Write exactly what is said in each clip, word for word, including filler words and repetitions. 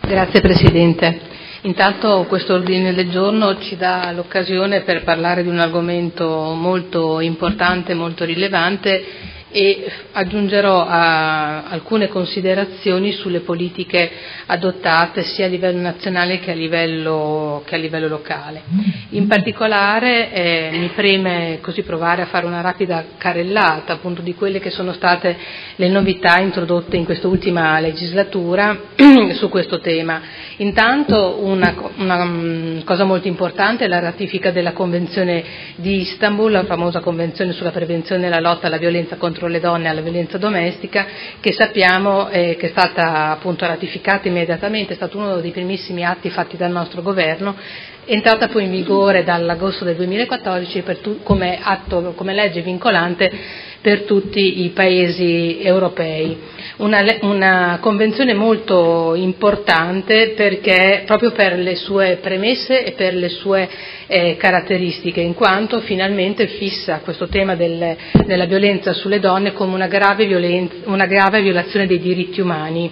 Grazie Presidente. Intanto questo ordine del giorno ci dà l'occasione per parlare di un argomento molto importante, molto rilevante, e aggiungerò a alcune considerazioni sulle politiche adottate sia a livello nazionale che a livello, che a livello locale. In particolare eh, mi preme così provare a fare una rapida carrellata appunto di quelle che sono state le novità introdotte in quest'ultima legislatura su questo tema. Intanto una, una cosa molto importante è la ratifica della Convenzione di Istanbul, la famosa Convenzione sulla prevenzione e la lotta alla violenza contro le donne e alla violenza domestica, che sappiamo eh, che è stata appunto ratificata immediatamente, è stato uno dei primissimi atti fatti dal nostro governo, è entrata poi in vigore dall'agosto del duemilaquattordici per tu, come, atto, come legge vincolante per tutti i paesi europei. Una, una convenzione molto importante perché proprio per le sue premesse e per le sue eh, caratteristiche, in quanto finalmente fissa questo tema del, della violenza sulle donne come una grave, violenza, una grave violazione dei diritti umani.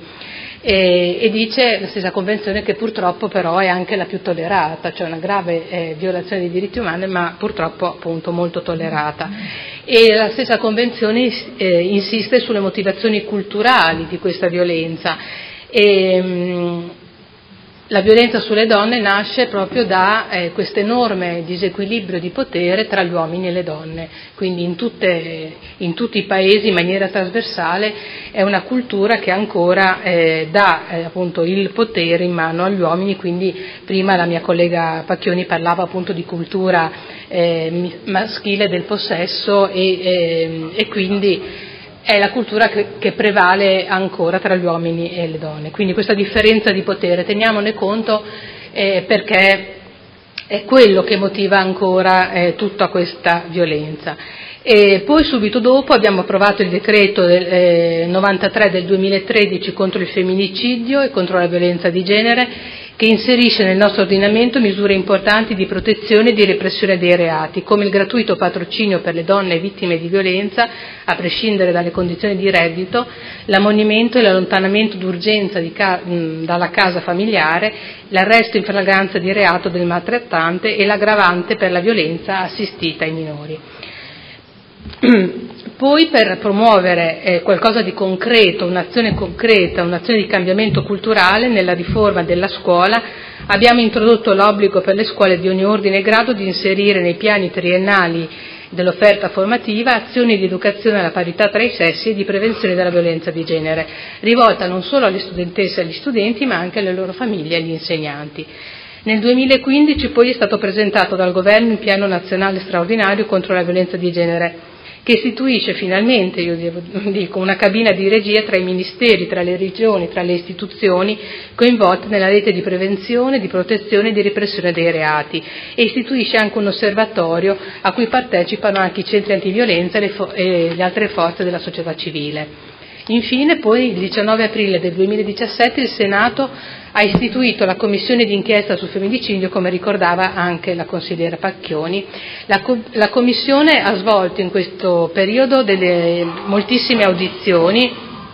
E, e dice la stessa Convenzione che purtroppo però è anche la più tollerata, cioè una grave eh, violazione dei diritti umani, ma purtroppo appunto molto tollerata. E la stessa Convenzione eh, insiste sulle motivazioni culturali di questa violenza. E, mh, la violenza sulle donne nasce proprio da eh, questo enorme disequilibrio di potere tra gli uomini e le donne, quindi in, tutte, in tutti i paesi in maniera trasversale è una cultura che ancora eh, dà eh, appunto il potere in mano agli uomini, quindi prima la mia collega Pacchioni parlava appunto di cultura eh, maschile del possesso e, eh, e quindi è la cultura che, che prevale ancora tra gli uomini e le donne. Quindi questa differenza di potere, teniamone conto eh, perché è quello che motiva ancora eh, tutta questa violenza. E poi subito dopo abbiamo approvato il decreto del, eh, novantatré del duemilatredici contro il femminicidio e contro la violenza di genere, che inserisce nel nostro ordinamento misure importanti di protezione e di repressione dei reati, come il gratuito patrocinio per le donne vittime di violenza, a prescindere dalle condizioni di reddito, l'ammonimento e l'allontanamento d'urgenza di ca- dalla casa familiare, l'arresto in flagranza di reato del maltrattante e l'aggravante per la violenza assistita ai minori. Poi, per promuovere eh, qualcosa di concreto, un'azione concreta, un'azione di cambiamento culturale nella riforma della scuola, abbiamo introdotto l'obbligo per le scuole di ogni ordine e grado di inserire nei piani triennali dell'offerta formativa azioni di educazione alla parità tra i sessi e di prevenzione della violenza di genere, rivolta non solo alle studentesse e agli studenti, ma anche alle loro famiglie e agli insegnanti. Nel duemilaquindici poi è stato presentato dal Governo il Piano Nazionale Straordinario contro la violenza di genere, che istituisce finalmente, io dico, una cabina di regia tra i ministeri, tra le regioni, tra le istituzioni coinvolte nella rete di prevenzione, di protezione e di repressione dei reati, e istituisce anche un osservatorio a cui partecipano anche i centri antiviolenza e le, fo- e le altre forze della società civile. Infine, poi, il diciannove aprile del duemiladiciassette il Senato ha istituito la commissione d'inchiesta sul femminicidio, come ricordava anche la consigliera Pacchioni. La, co- la commissione ha svolto in questo periodo delle moltissime audizioni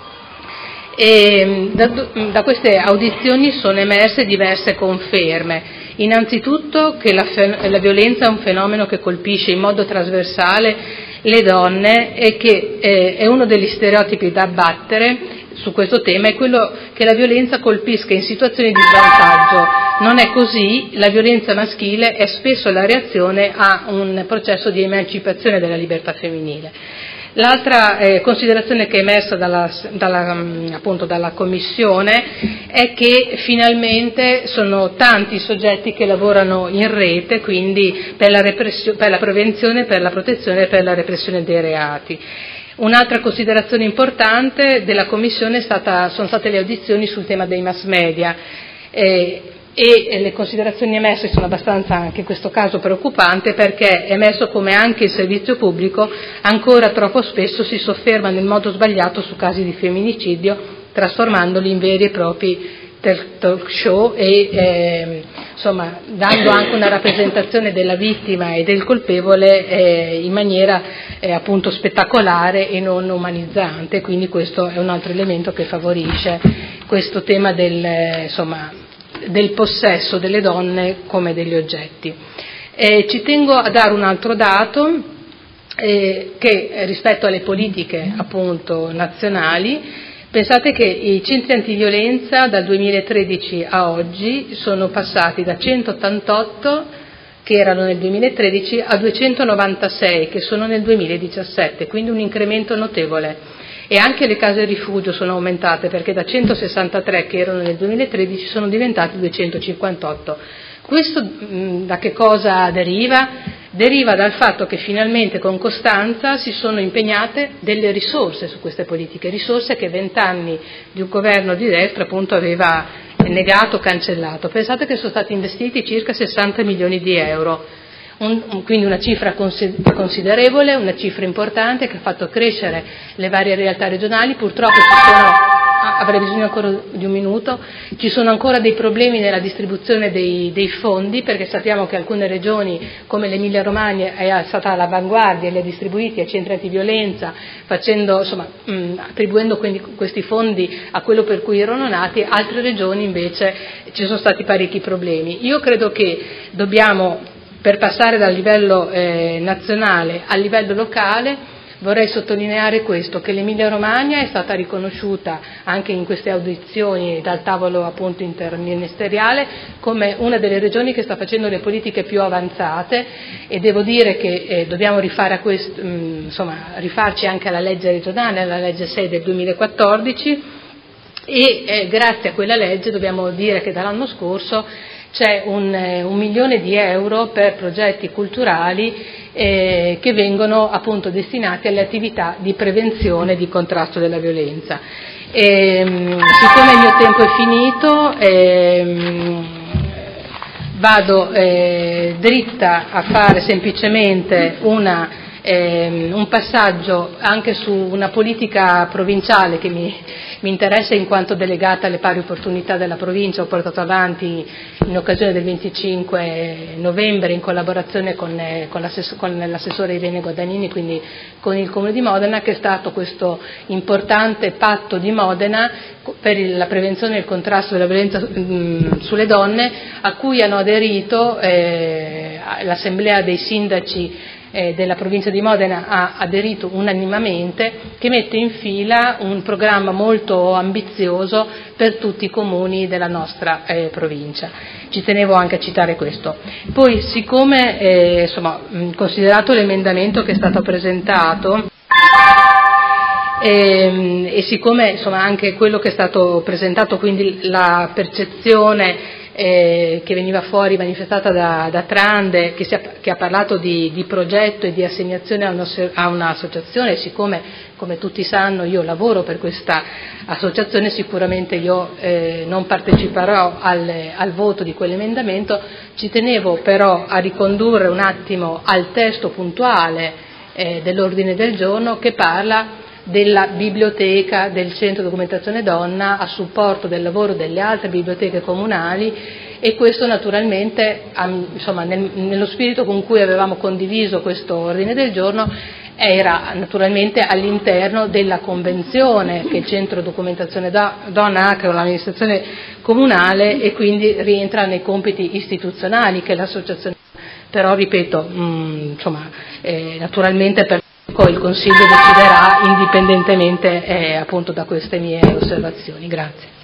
e da, da queste audizioni sono emerse diverse conferme. Innanzitutto che la, fe- la violenza è un fenomeno che colpisce in modo trasversale le donne e che eh, è uno degli stereotipi da abbattere su questo tema è quello che la violenza colpisca in situazioni di svantaggio. Non è così, la violenza maschile è spesso la reazione a un processo di emancipazione della libertà femminile. L'altra eh, considerazione che è emersa dalla, dalla, appunto dalla Commissione è che finalmente sono tanti i soggetti che lavorano in rete, quindi per la, per la prevenzione, per la protezione e per la repressione dei reati. Un'altra considerazione importante della Commissione è stata, sono state le audizioni sul tema dei mass media eh, e le considerazioni emerse sono abbastanza anche in questo caso preoccupante, perché è emerso come anche il servizio pubblico ancora troppo spesso si sofferma nel modo sbagliato su casi di femminicidio, trasformandoli in veri e propri talk show e eh, insomma dando anche una rappresentazione della vittima e del colpevole eh, in maniera eh, appunto spettacolare e non umanizzante, quindi questo è un altro elemento che favorisce questo tema del, insomma, del possesso delle donne come degli oggetti. Eh, ci tengo a dare un altro dato eh, che rispetto alle politiche appunto nazionali, pensate che i centri antiviolenza dal duemilatredici a oggi sono passati da centottantotto che erano nel duemilatredici a duecentonovantasei che sono nel duemiladiciassette, quindi un incremento notevole. E anche le case rifugio sono aumentate, perché da centosessantatré che erano nel duemilatredici sono diventate duecentocinquantotto. Questo mh, da che cosa deriva? Deriva dal fatto che finalmente con costanza si sono impegnate delle risorse su queste politiche, risorse che vent'anni di un governo di destra appunto aveva negato, cancellato. Pensate che sono stati investiti circa sessanta milioni di euro. Un, quindi una cifra considerevole, una cifra importante che ha fatto crescere le varie realtà regionali. Purtroppo ci sono, avrei bisogno ancora di un minuto, ci sono ancora dei problemi nella distribuzione dei, dei fondi, perché sappiamo che alcune regioni come l'Emilia Romagna è stata all'avanguardia e li ha distribuiti ai centri antiviolenza, facendo, insomma, mh, attribuendo quindi questi fondi a quello per cui erano nati. Altre regioni invece ci sono stati parecchi problemi. Io credo che dobbiamo, per passare dal livello eh, nazionale al livello locale, vorrei sottolineare questo, che l'Emilia Romagna è stata riconosciuta anche in queste audizioni dal tavolo appunto interministeriale come una delle regioni che sta facendo le politiche più avanzate, e devo dire che eh, dobbiamo rifare a questo, mh, insomma, rifarci anche alla legge regionale, alla legge sei del duemilaquattordici, e eh, grazie a quella legge dobbiamo dire che dall'anno scorso c'è un, un milione di euro per progetti culturali eh, che vengono appunto destinati alle attività di prevenzione e di contrasto della violenza. E, siccome il mio tempo è finito, eh, vado eh, dritta a fare semplicemente una, eh, un passaggio anche su una politica provinciale che mi Mi interessa in quanto delegata alle pari opportunità della provincia. Ho portato avanti in occasione del venticinque novembre in collaborazione con, eh, con, l'assess- con l'assessore Irene Guadagnini, quindi con il Comune di Modena, che è stato questo importante patto di Modena per il, la prevenzione e il contrasto della violenza mh, sulle donne, a cui hanno aderito eh, l'Assemblea dei Sindaci Eh, della provincia di Modena ha aderito unanimemente, che mette in fila un programma molto ambizioso per tutti i comuni della nostra eh, provincia. Ci tenevo anche a citare questo. Poi, siccome eh, insomma, considerato l'emendamento che è stato presentato e, e siccome insomma, anche quello che è stato presentato, quindi la percezione Eh, che veniva fuori manifestata da, da Trande, che, si ha, che ha parlato di, di progetto e di assegnazione a, uno, a un'associazione, siccome come tutti sanno io lavoro per questa associazione, sicuramente io eh, non parteciperò al, al voto di quell'emendamento. Ci tenevo però a ricondurre un attimo al testo puntuale eh, dell'ordine del giorno, che parla della biblioteca del Centro Documentazione Donna a supporto del lavoro delle altre biblioteche comunali, e questo naturalmente, insomma, nel, nello spirito con cui avevamo condiviso questo ordine del giorno, era naturalmente all'interno della convenzione che il Centro Documentazione Donna ha con l'amministrazione comunale, e quindi rientra nei compiti istituzionali che l'associazione, però ripeto, mh, insomma, eh, naturalmente per poi il Consiglio deciderà indipendentemente eh, appunto da queste mie osservazioni. Grazie.